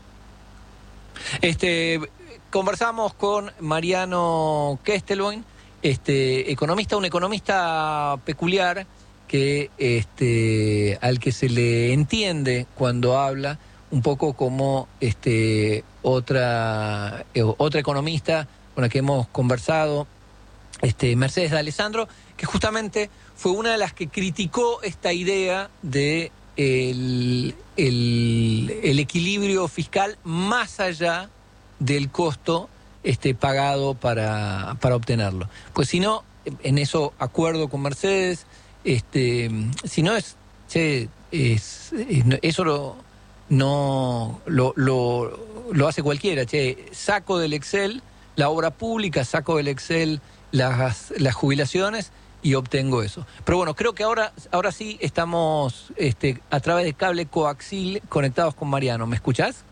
Este, conversamos con Mariano Kestelboim, este, economista, un economista peculiar que, este, al que se le entiende cuando habla un poco como este, otra, eh, otra economista con la que hemos conversado, este, Mercedes D'Alessandro, que justamente fue una de las que criticó esta idea de El, el, el equilibrio fiscal más allá del costo este, pagado para, para obtenerlo. Pues si no, en eso acuerdo con Mercedes, este, si no es, che, es, es eso lo, no lo, lo, lo hace cualquiera, che, saco del Excel la obra pública, saco del Excel las, las jubilaciones y obtengo eso. Pero bueno, creo que ahora ahora sí estamos este, a través de cable coaxil conectados con Mariano. ¿Me escuchás?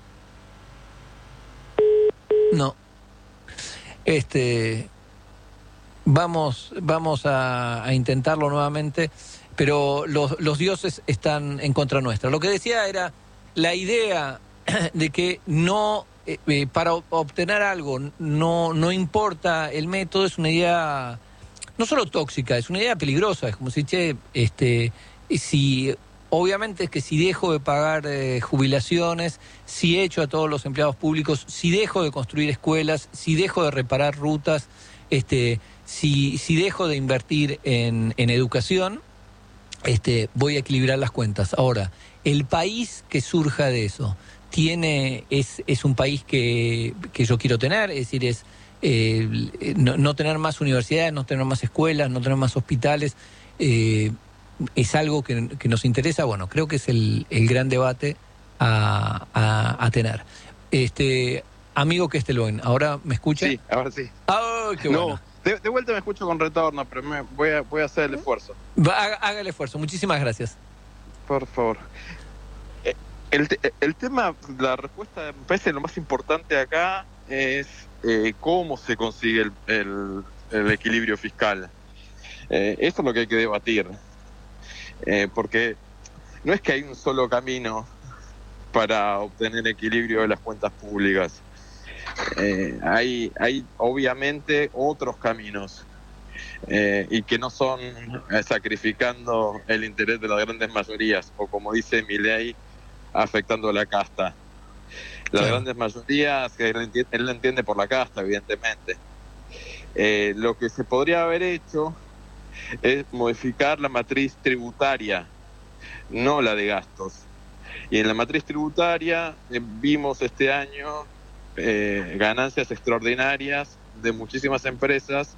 No. Este, vamos vamos a, a intentarlo nuevamente, pero los, los dioses están en contra nuestra. Lo que decía era la idea de que no eh, eh, para obtener algo no, no importa el método, es una idea... No solo tóxica, es una idea peligrosa. Es como si, che, este, si, obviamente es que si dejo de pagar eh, jubilaciones, si echo a todos los empleados públicos, si dejo de construir escuelas, si dejo de reparar rutas, este, si, si dejo de invertir en, en educación, este, voy a equilibrar las cuentas. Ahora, el país que surja de eso tiene, es, es un país que, que yo quiero tener, es decir, es Eh, no, no tener más universidades, no tener más escuelas, no tener más hospitales, eh, es algo que, que nos interesa. Bueno, creo que es el, el gran debate a, a, a tener. Este, amigo Kestelboim, ¿ahora me escucha? Sí, ahora sí. ¡Oh, qué bueno! No, de, de vuelta me escucho con retorno, pero me, voy, a, voy a hacer el esfuerzo. Va, haga, haga el esfuerzo, muchísimas gracias. Por favor. El, el tema, la respuesta, me parece lo más importante acá es eh, cómo se consigue el, el, el equilibrio fiscal. Eh, eso es lo que hay que debatir. Eh, porque no es que hay un solo camino para obtener equilibrio de las cuentas públicas. Eh, hay, hay obviamente otros caminos. Eh, y que no son eh, sacrificando el interés de las grandes mayorías, o como dice Milei, afectando a la casta. Las Claro. grandes mayorías, que él entiende, él lo entiende por la casta, evidentemente. Eh, lo que se podría haber hecho es modificar la matriz tributaria, no la de gastos. Y en la matriz tributaria eh, vimos este año eh, ganancias extraordinarias de muchísimas empresas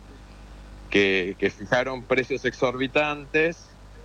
que, que fijaron precios exorbitantes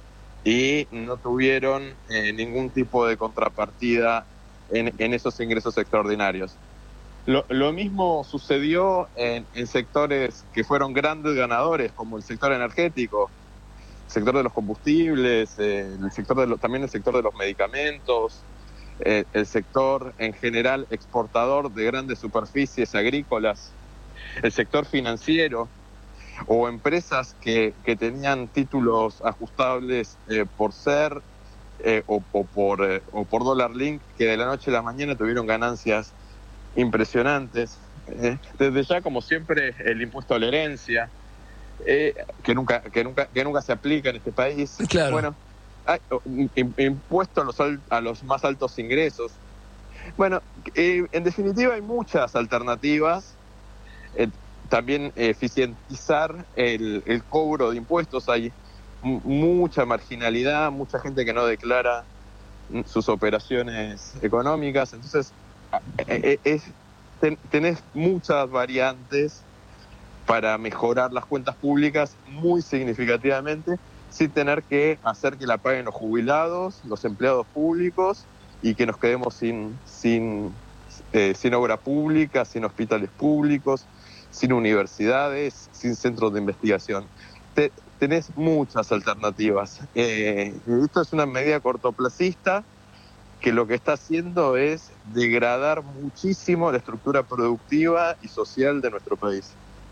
y no tuvieron eh, ningún tipo de contrapartida en, en esos ingresos extraordinarios. Lo, lo mismo sucedió en, en sectores que fueron grandes ganadores, como el sector energético, el sector de los combustibles, eh, el sector de lo, también el sector de los medicamentos, eh, el sector en general exportador de grandes superficies agrícolas, el sector financiero, o empresas que, que tenían títulos ajustables eh, por ser eh, o, o, por, eh, o por dólar link, que de la noche a la mañana tuvieron ganancias impresionantes. Eh, desde ya, como siempre, el impuesto a la herencia, eh, que nunca que nunca que nunca se aplica en este país. Claro. Bueno, hay, im, impuesto a los, a los más altos ingresos. Bueno, eh, en definitiva hay muchas alternativas. Eh, también eficientizar el, el cobro de impuestos. Hay m- mucha marginalidad, mucha gente que no declara sus operaciones económicas. Entonces, eh, es, ten, tenés muchas variantes para mejorar las cuentas públicas muy significativamente, sin tener que hacer que la paguen los jubilados, los empleados públicos, y que nos quedemos sin, sin, eh, sin obra pública, sin hospitales públicos, sin universidades, sin centros de investigación. Te, tenés muchas alternativas. Eh, esto es una medida cortoplacista que lo que está haciendo es degradar muchísimo la estructura productiva y social de nuestro país.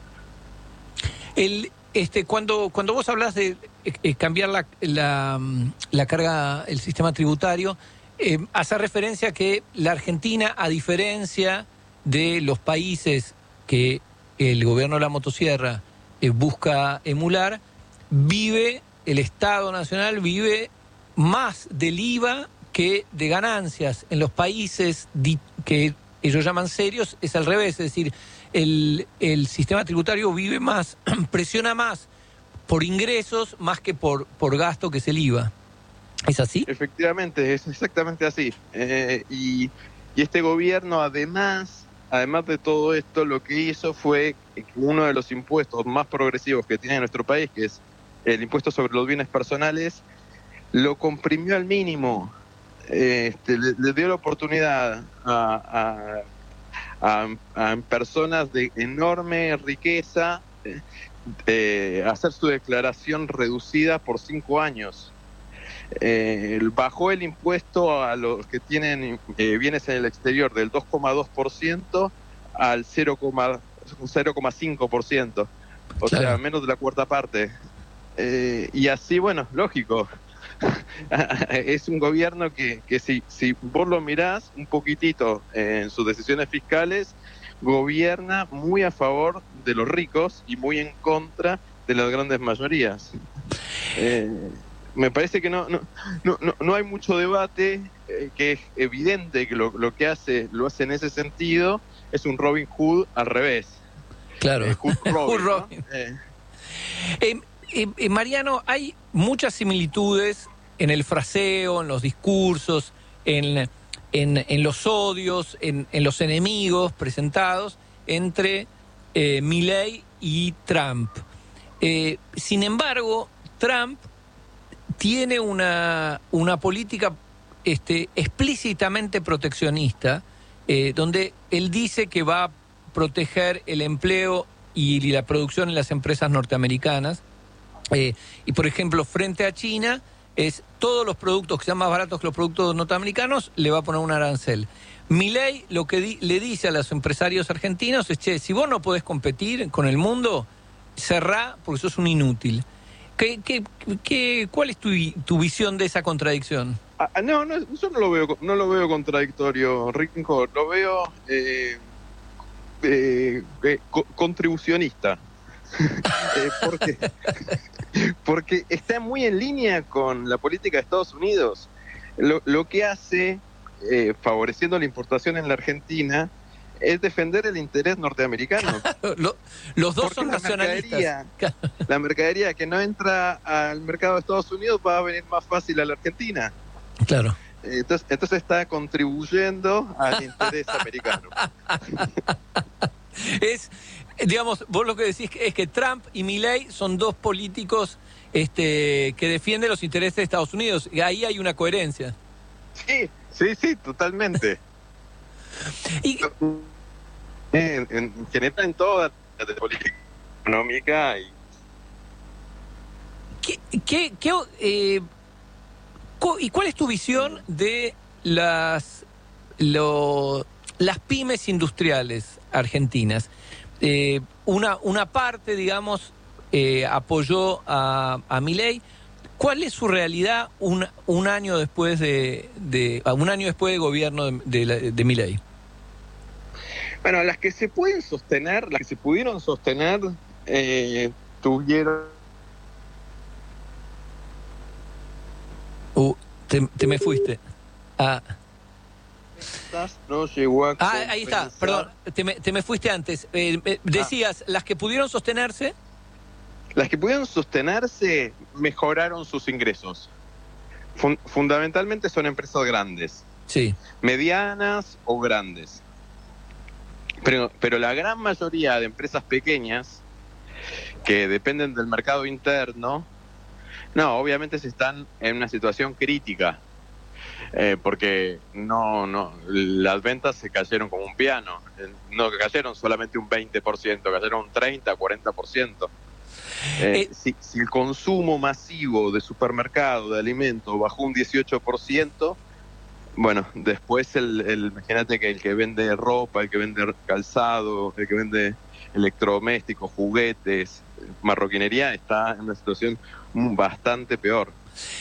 El, este, cuando, cuando vos hablas de eh, cambiar la, la, la carga, el sistema tributario, eh, hace referencia a que la Argentina, a diferencia de los países que el gobierno de la motosierra eh, busca emular, vive, el Estado Nacional vive más del I V A que de ganancias. En los países di- que ellos llaman serios es al revés, es decir, el, el sistema tributario vive más, presiona más por ingresos más que por, por gasto, que es el I V A. ¿Es así? Efectivamente, es exactamente así. Eh, y, y este gobierno, además, además de todo esto, lo que hizo fue que uno de los impuestos más progresivos que tiene nuestro país, que es el impuesto sobre los bienes personales, lo comprimió al mínimo. Este, le, le dio la oportunidad a, a, a, a personas de enorme riqueza eh, eh, hacer su declaración reducida por cinco años. Eh, bajó el impuesto a los que tienen eh, bienes en el exterior del dos coma dos por ciento al cero coma cinco por ciento, o claro, sea, menos de la cuarta parte. Eh, y así, bueno, lógico, es un gobierno que, que si, si vos lo mirás un poquitito en sus decisiones fiscales, gobierna muy a favor de los ricos y muy en contra de las grandes mayorías. Eh, me parece que no no no no, no hay mucho debate, eh, que es evidente que lo, lo que hace lo hace en ese sentido. Es un Robin Hood al revés. Claro. Eh, Hood Robin, Hood Robin. ¿no? eh. Eh, eh, eh, Mariano, hay muchas similitudes en el fraseo, en los discursos, en, en, en los odios, en, en los enemigos presentados entre eh, Milei y Trump. Eh, sin embargo, Trump tiene una, una política este, explícitamente proteccionista, eh, donde él dice que va a proteger el empleo y la producción en las empresas norteamericanas. Eh, y, por ejemplo, frente a China, es todos los productos que sean más baratos que los productos norteamericanos, le va a poner un arancel. Milei lo que di, le dice a los empresarios argentinos es, che, si vos no podés competir con el mundo, cerrá porque sos un inútil. ¿Qué, qué, qué, ¿Cuál es tu, tu visión de esa contradicción? Ah, no, no, yo no lo veo, no lo veo contradictorio, Rico. Lo veo eh, eh, eh, co- contribucionista. eh, porque, porque está muy en línea con la política de Estados Unidos. Lo, lo que hace eh, favoreciendo la importación en la Argentina es defender el interés norteamericano. Lo, los dos son la nacionalistas. Mercadería, la mercadería que no entra al mercado de Estados Unidos va a venir más fácil a la Argentina. Claro. Entonces, entonces está contribuyendo al interés americano. Es, digamos, vos lo que decís es que Trump y Milei son dos políticos este, que defienden los intereses de Estados Unidos. Y ahí hay una coherencia. Sí, sí, sí, totalmente. Y en, en general en toda la política económica. Y... ¿Qué, qué, qué, eh, cu- ¿Y cuál es tu visión de las, lo, las pymes industriales argentinas? Eh, una, una parte, digamos, eh, apoyó a, a Milei. ¿Cuál es su realidad un, un año después de, de un año después de gobierno de, de, la- de Milei? Bueno, las que se pueden sostener, las que se pudieron sostener, eh, tuvieron... Uh, te, te me fuiste. Ah. No llegó a Ah, ahí está, compensar. perdón, te me, te me fuiste antes. Eh, eh, decías, las que pudieron sostenerse. Las que pudieron sostenerse mejoraron sus ingresos. Fun- fundamentalmente son empresas grandes. Sí. Medianas o grandes. Pero, pero la gran mayoría de empresas pequeñas que dependen del mercado interno, no, obviamente se están en una situación crítica. Eh, porque no, no, las ventas se cayeron como un piano. Eh, No cayeron solamente un veinte por ciento, cayeron un treinta, cuarenta por ciento. Eh, si, si el consumo masivo de supermercado, de alimentos, bajó un dieciocho por ciento, bueno, después el, el, imagínate que el que vende ropa, el que vende calzado, el que vende electrodomésticos, juguetes, marroquinería, está en una situación bastante peor.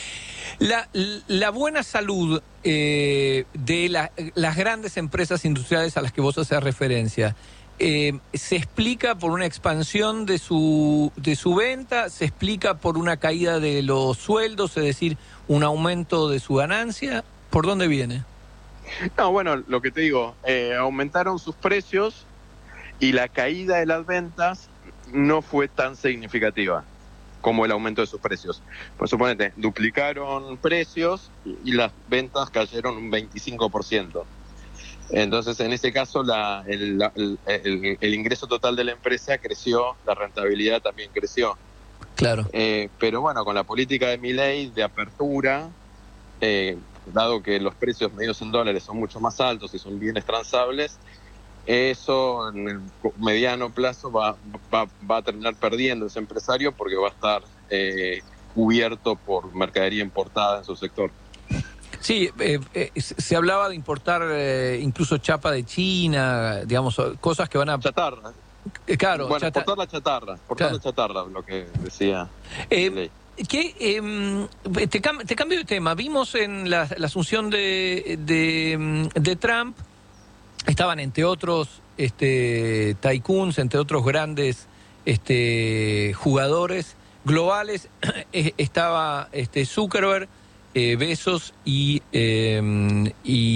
La, la buena salud eh, de la- las grandes empresas industriales a las que vos haces referencia, eh, ¿se explica por una expansión de su, de su venta? ¿Se explica por una caída de los sueldos, es decir, un aumento de su ganancia? ¿Por dónde viene? No, bueno, lo que te digo, eh, aumentaron sus precios y la caída de las ventas no fue tan significativa como el aumento de sus precios. Pues suponete, duplicaron precios y las ventas cayeron un veinticinco por ciento. Entonces, en ese caso, la, el, la- el, el- el ingreso total de la empresa creció, la rentabilidad también creció. Claro. Eh, pero bueno, con la política de Milei de apertura, eh, dado que los precios medios en dólares son mucho más altos y son bienes transables, eso en el co- mediano plazo va, va, va a terminar perdiendo ese empresario porque va a estar eh, cubierto por mercadería importada en su sector. Sí, eh, eh, se se hablaba de importar eh, incluso chapa de China, digamos, cosas que van a... Chatarra. Eh, claro, Bueno, chata- exportar la chatarra, exportar Claro. la chatarra, lo que decía. Eh, Milei. que, eh, te, cam- te cambio de tema. Vimos en la, la asunción de, de, mm, de Trump, estaban entre otros este, tycoons, entre otros grandes este, jugadores globales, eh, estaba este, Zuckerberg, eh, Bezos y, eh,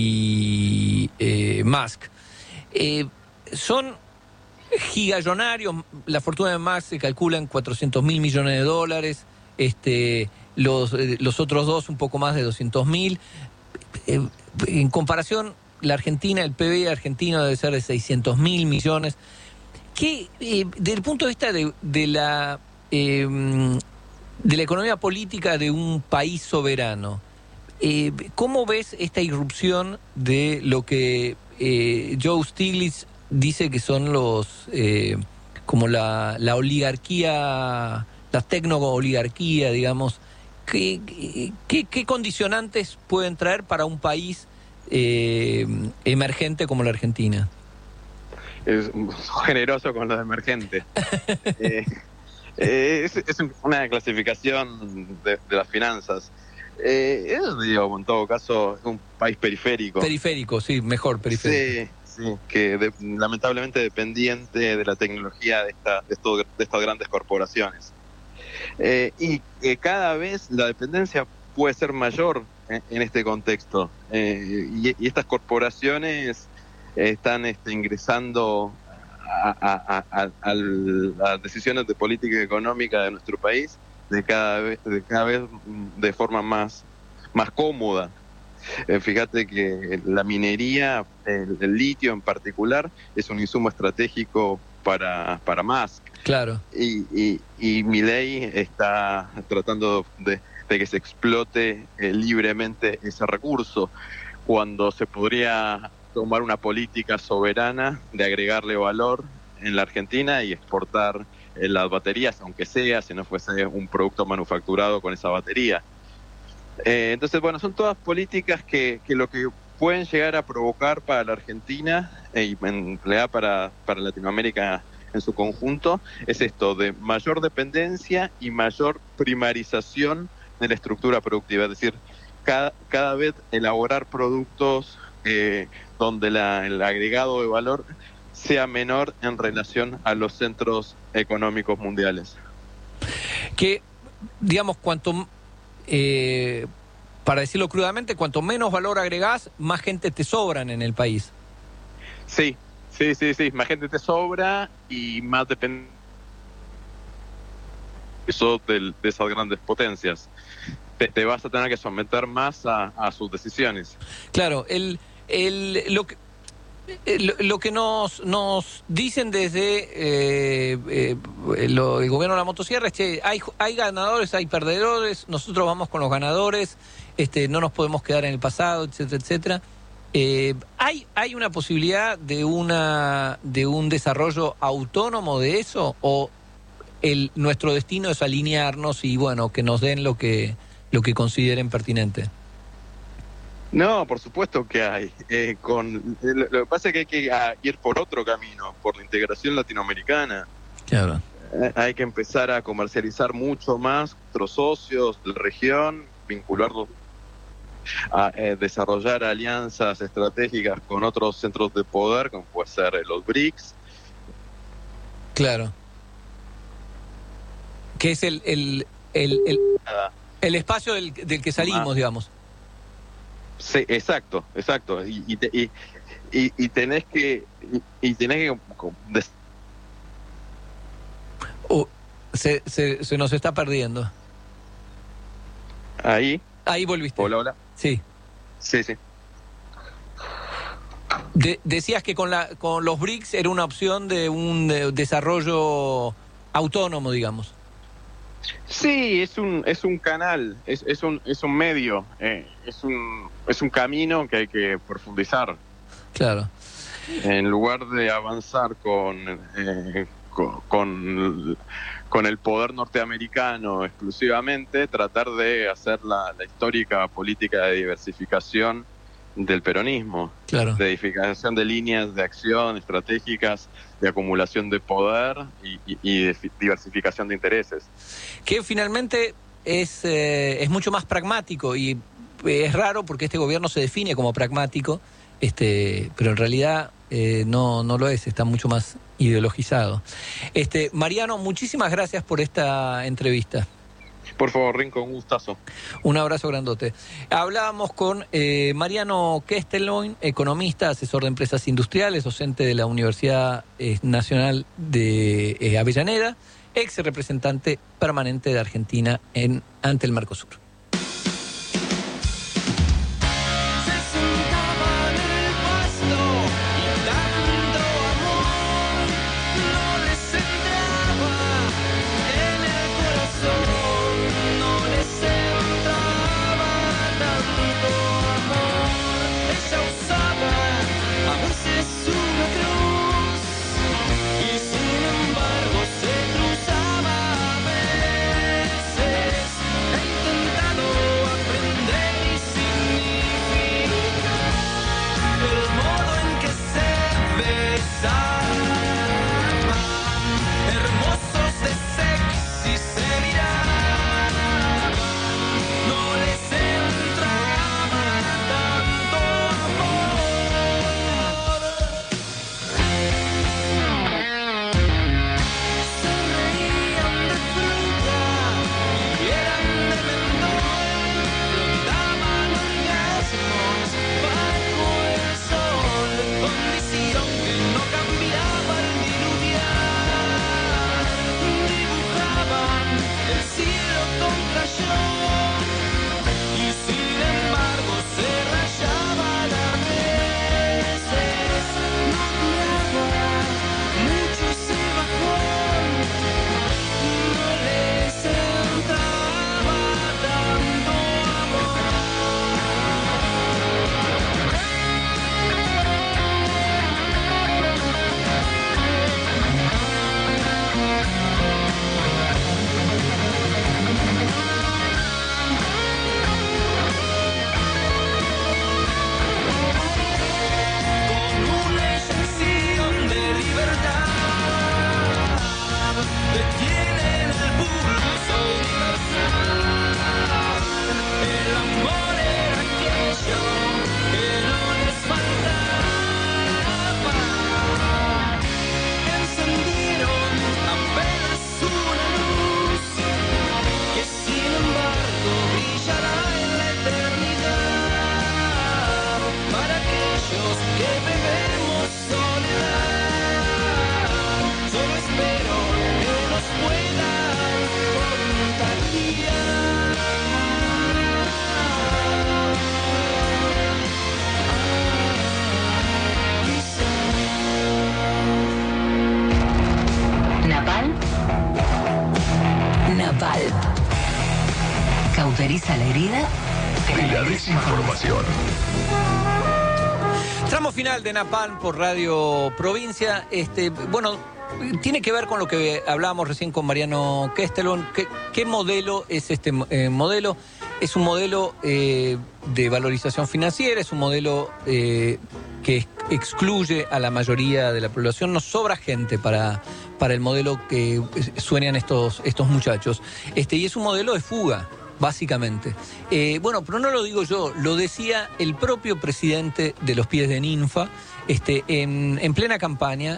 y eh, Musk. Eh, son gigallonarios, la fortuna de Musk se calcula en cuatrocientos mil millones de dólares, este, los, eh, los otros dos un poco más de doscientos mil. Eh, en comparación, la Argentina, el P B I argentino debe ser de seiscientos mil millones. ¿Qué, eh, desde el punto de vista de, de la eh, de la economía política de un país soberano, eh, ¿cómo ves esta irrupción de lo que eh, Joe Stiglitz dice que son los eh, como la, la oligarquía, la tecno-oligarquía, digamos? ¿Qué, qué, qué condicionantes pueden traer para un país eh, emergente como la Argentina? Es generoso con los emergentes. eh, eh, es, es una clasificación de, de las finanzas. Eh, es, digo, en todo caso, es un país periférico. Periférico, sí, mejor, periférico. Sí, sí, que de- lamentablemente dependiente de la tecnología de, esta, de, estos, de estas grandes corporaciones. Eh, y que cada vez la dependencia puede ser mayor en, en este contexto. Eh, y, y estas corporaciones están este, ingresando a, a, a, a, a las decisiones de política económica de nuestro país de cada vez de, cada vez de forma más, más cómoda. Eh, fíjate que la minería, el, el litio en particular, es un insumo estratégico para, para Musk. Claro. Y, y, y Milei está tratando de, de que se explote eh, libremente ese recurso, cuando se podría tomar una política soberana de agregarle valor en la Argentina y exportar eh, las baterías, aunque sea, si no fuese un producto manufacturado con esa batería. Eh, entonces, bueno, son todas políticas que, que lo que pueden llegar a provocar para la Argentina eh, y en realidad para, para Latinoamérica en su conjunto es esto de mayor dependencia y mayor primarización de la estructura productiva, es decir, cada, cada vez elaborar productos eh, donde la, el agregado de valor sea menor en relación a los centros económicos mundiales. Que, digamos, cuanto, eh, para decirlo crudamente, cuanto menos valor agregás, más gente te sobran en el país. Sí, sí, sí, sí, más gente te sobra y más depende eso de, de esas grandes potencias. Te, te vas a tener que someter más a, a sus decisiones. Claro, el, el, lo que... Lo, lo que nos nos dicen desde eh, eh, lo, el gobierno de la motosierra es que hay, hay ganadores, hay perdedores, nosotros vamos con los ganadores, este, no nos podemos quedar en el pasado, etcétera, etcétera. Eh, ¿hay, ¿Hay una posibilidad de una de un desarrollo autónomo de eso o el nuestro destino es alinearnos y bueno, que nos den lo que, lo que consideren pertinente? No, por supuesto que hay. Eh, con lo que pasa es que hay que a, ir por otro camino, por la integración latinoamericana. Claro. Eh, hay que empezar a comercializar mucho más con nuestros socios de la región, vincularlos a eh, desarrollar alianzas estratégicas con otros centros de poder, como puede ser eh, los B R I C S. Claro. Que es el el el, el, el espacio del, del que salimos, ah. digamos. Sí, exacto, exacto. Y, y, te, y, y, y tenés que y, y tenés que des... uh, se, se, se nos está perdiendo. Ahí. Ahí volviste. Hola, hola. Sí. Sí, sí. De, decías que con la con los B R I C S era una opción de un de desarrollo autónomo, digamos. Sí, es un es un canal, es, es un es un medio, eh, es un es un camino que hay que profundizar. Claro. En lugar de avanzar con eh, con, con con el poder norteamericano exclusivamente, tratar de hacer la, la histórica política de diversificación del peronismo, claro. De edificación de líneas de acción estratégicas, de acumulación de poder y, y, y de diversificación de intereses. Que finalmente es, eh, es mucho más pragmático y es raro porque este gobierno se define como pragmático, este, pero en realidad eh, no, no lo es, está mucho más ideologizado. Este, Mariano, muchísimas gracias por esta entrevista. Por favor, Rinco, un gustazo. Un abrazo grandote. Hablábamos con eh, Mariano Kestelnoin, economista, asesor de empresas industriales, docente de la Universidad eh, Nacional de eh, Avellaneda, ex representante permanente de Argentina en ante el Mercosur. cauteriza la herida de la desinformación. Tramo final de Napalm por Radio Provincia. Este, bueno, tiene que ver con lo que hablábamos recién con Mariano Kestelon. ¿Qué, qué modelo es este eh, modelo? Es un modelo eh, de valorización financiera, es un modelo eh, que excluye a la mayoría de la población. Nos sobra gente para, para el modelo que sueñan estos, estos muchachos. Este, y es un modelo de fuga, básicamente. Eh, bueno, pero no lo digo yo, lo decía el propio presidente de los Pies de Ninfa, este, en, en plena campaña,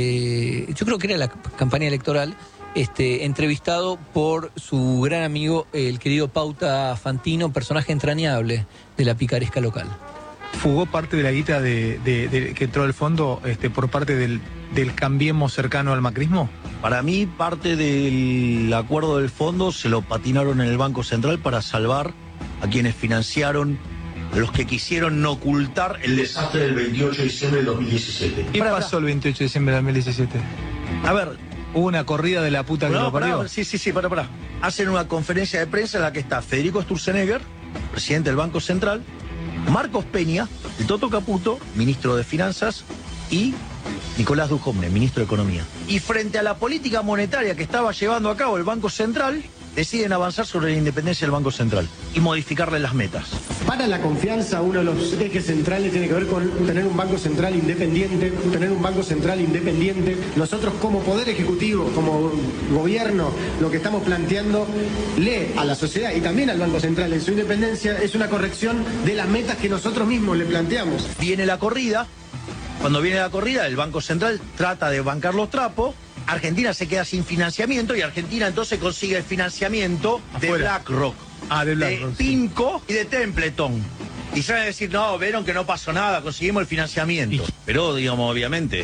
eh, yo creo que era la campaña electoral, este, entrevistado por su gran amigo, el querido Pauta Fantino, personaje entrañable de la picaresca local. ¿Fugó parte de la guita de, de, de, que entró del fondo este, por parte del, del Cambiemos cercano al macrismo? Para mí, parte del acuerdo del fondo se lo patinaron en el Banco Central para salvar a quienes financiaron, a los que quisieron no ocultar el desastre del veintiocho de diciembre del dos mil diecisiete. ¿Qué para, pasó el veintiocho de diciembre del dos mil diecisiete? A ver... Hubo una corrida de la puta que no, lo parió. Pará, sí, sí, sí, pará, pará. Hacen una conferencia de prensa en la que está Federico Sturzenegger, presidente del Banco Central, Marcos Peña, el Toto Caputo, ministro de Finanzas, y Nicolás Dujovne, ministro de Economía. Y frente a la política monetaria que estaba llevando a cabo el Banco Central, deciden avanzar sobre la independencia del Banco Central y modificarle las metas. Para la confianza, uno de los ejes centrales tiene que ver con tener un Banco Central independiente, tener un Banco Central independiente. Nosotros como Poder Ejecutivo, como gobierno, lo que estamos planteando lee a la sociedad y también al Banco Central en su independencia es una corrección de las metas que nosotros mismos le planteamos. Viene la corrida, cuando viene la corrida el Banco Central trata de bancar los trapos, Argentina se queda sin financiamiento y Argentina entonces consigue el financiamiento Afuera. de BlackRock, ah, de, BlackRock, de PIMCO sí. y de Templeton. Y saben decir, no, vieron que no pasó nada, conseguimos el financiamiento. ¿Y? Pero, digamos, obviamente...